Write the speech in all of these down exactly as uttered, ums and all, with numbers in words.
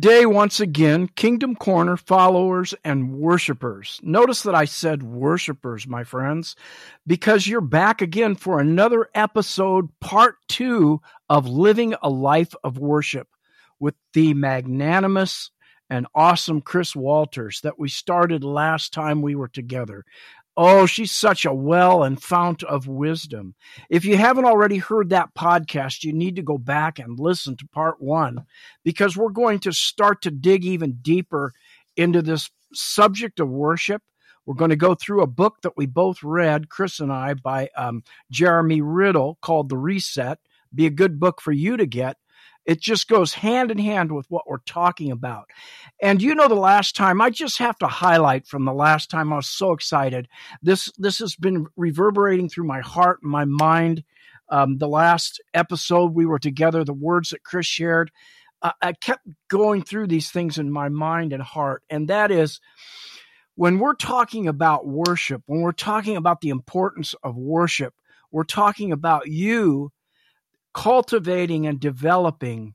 day once again, Kingdom Corner followers and worshipers. Notice that I said worshipers, my friends, because you're back again for another episode, part two of Living a Life of Worship with the magnanimous and awesome Chris Walters that we started last time we were together. Oh, she's such a well and fount of wisdom. If you haven't already heard that podcast, you need to go back and listen to part one, because we're going to start to dig even deeper into this subject of worship. We're going to go through a book that we both read, Chris and I, by um, Jeremy Riddle, called The Reset. Be a good book for you to get. It just goes hand in hand with what we're talking about. And you know, the last time, I just have to highlight from the last time, I was so excited. This this has been reverberating through my heart and my mind. Um, the last episode we were together, the words that Chris shared, uh, I kept going through these things in my mind and heart. And that is, when we're talking about worship, when we're talking about the importance of worship, we're talking about you cultivating and developing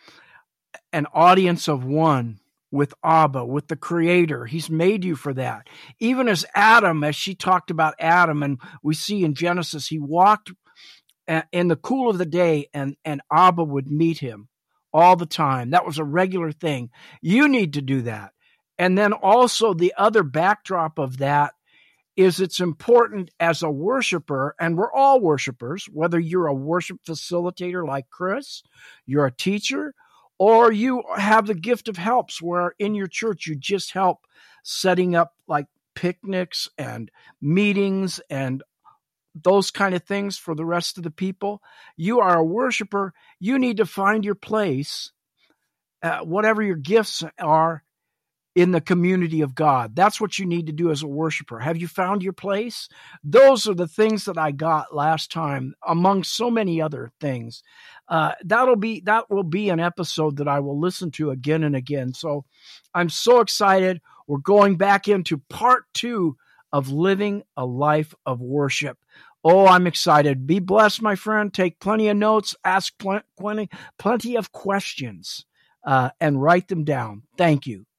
an audience of one with Abba, with the Creator. He's made you for that. Even as Adam, as she talked about Adam, and we see in Genesis, he walked in the cool of the day, and, and Abba would meet him all the time. That was a regular thing. You need to do that. And then also the other backdrop of that is it's important as a worshiper, and we're all worshipers, whether you're a worship facilitator like Chris, you're a teacher, or you have the gift of helps where in your church you just help setting up like picnics and meetings and those kind of things for the rest of the people. You are a worshiper. You need to find your place, uh, whatever your gifts are, in the community of God. That's what you need to do as a worshiper. Have you found your place? Those are the things that I got last time, among so many other things. Uh, that'll be, that will be an episode that I will listen to again and again. So I'm so excited. We're going back into part two of Living a Life of Worship. Oh, I'm excited. Be blessed, my friend. Take plenty of notes, ask pl- plenty, plenty of questions, uh, and write them down. Thank you.